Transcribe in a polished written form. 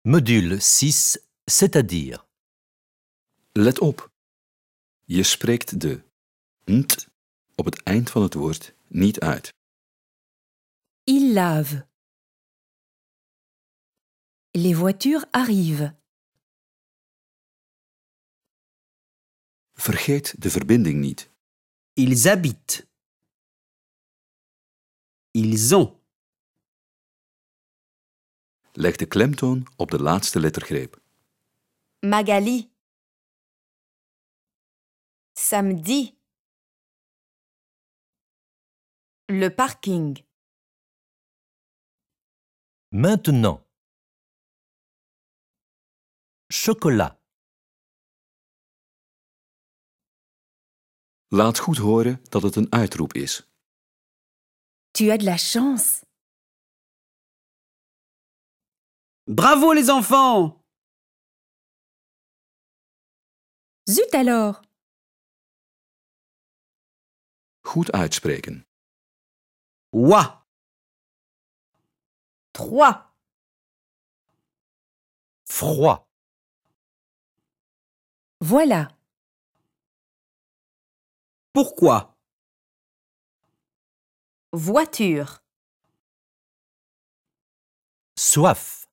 Module 6, c'est-à-dire. Let op. Je spreekt de nt op het eind van het woord niet uit. Il lave. Les voitures arrivent. Vergeet de verbinding niet. Ils habitent. Ils ont. Leg de klemtoon op de laatste lettergreep. Magali. Samedi. Le parking. Maintenant. Chocolat. Laat goed horen dat het een uitroep is. Tu as de la chance. Bravo les enfants! Zut alors. Goed uitspreken. Ouah! 3. Froid. Voilà. Pourquoi? Voiture. Soif.